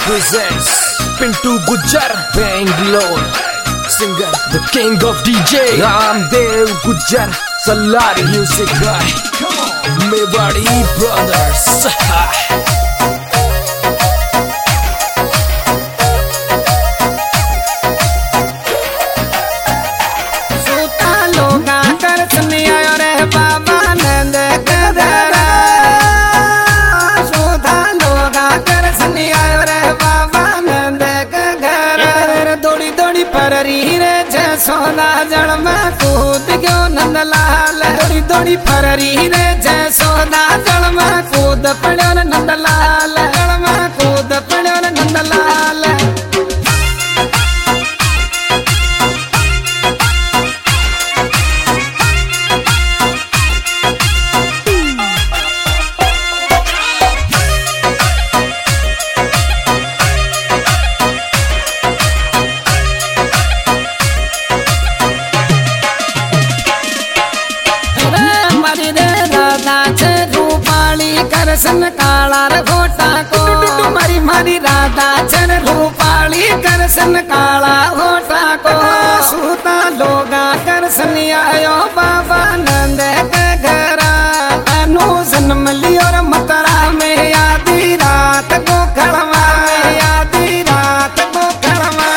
presents Pintu Gujjar, Bangalore. Singer, the king of DJ, Ramdev Gujjar, Salari music guy, Mewadi Brothers. सोना जल में कूद गयो नंदलाल दौड़ी दौड़ी फररी रे जय सोना जल में कूद पड़ो नंदलाल जल में कूद पड़ो नंदलाल करसन काला रे घोटा को मारी मारी राधा चर रूपाली करसन काला घोटा को सूता लोगा करसन आयो बाबा नंद के घरा अनु जन्म लियो रे मतरा में आधी रात को खड़वा आधी रात को खड़वा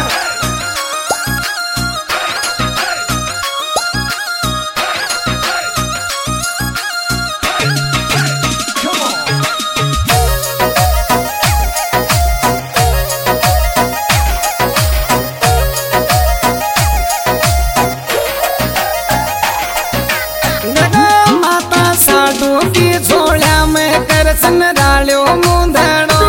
करसन डालो मुंदड़ो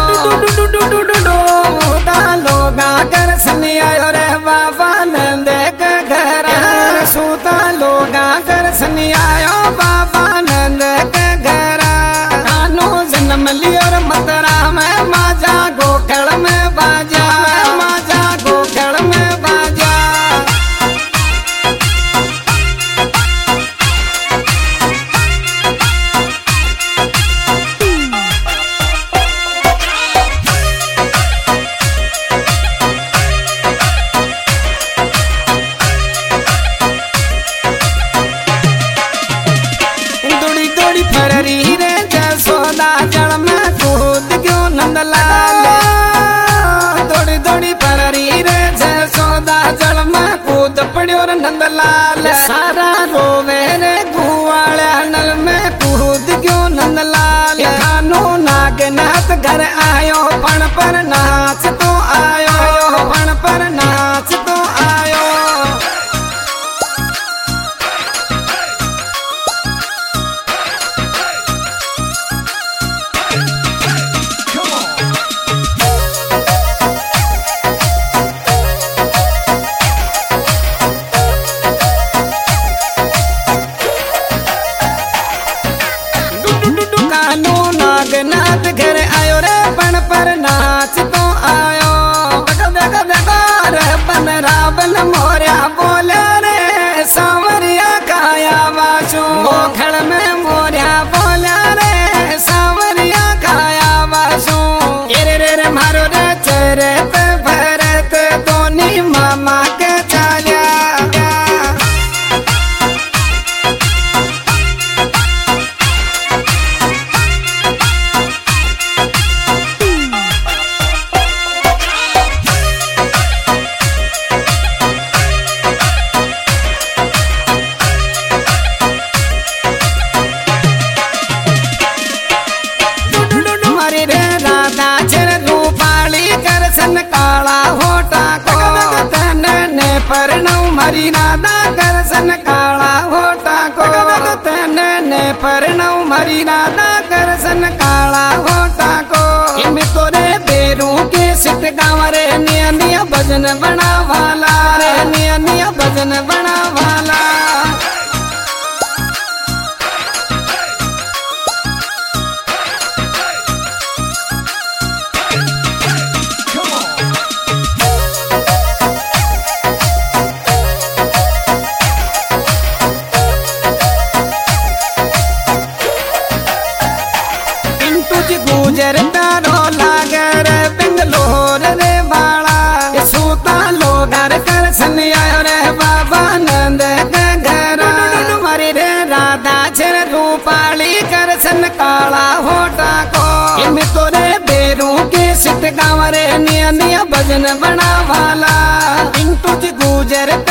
लोगा करसन आयो रे बाबा नंद के घरा सूता लोगा करसन आयो बाबा नंद के घरा कानो जन्म लियो रे मतरा में माजा गोखड़ में बाजा माजा गोखड़ में बाजा फररी रे जसोदा जल में कूद गयो नंदलाल दौड़ी दौड़ी फररी रे जसोदा जल में कूद पड़ो रे नंदलाल सारा रोवे रे गुवाला नल में कूद गयो नंदलाल खानो नागनाथ घर आयो पण पर नाच तो आयो पण पर नाच तो आयो नागनाथ घर आयो रे पण पर नाच तो आयो देखो देखो रे बन रावण मोरिया बोले रे सांवरिया काया वासु गोखड़ में मोरिया बोले रे सांवरिया काया वासु रे रे रे मारो रे चरत भरत दोनी मामा के चाल्या करसन काला होटा को तने परनौ मरी राधा करसन काला होटा को तने परनौ मरी राधा करसन काला होटा को इम तोरे बेरू के सिट गाँव रे निया निया भजन बना वाला रे निया निया भजन बना वाला गुजर तारो लागर बेंगलोर जन काला होटा को इम तोरे बेरू के सिट गाँव रे निया निया भजन बना वाला पिंटू जी गुजर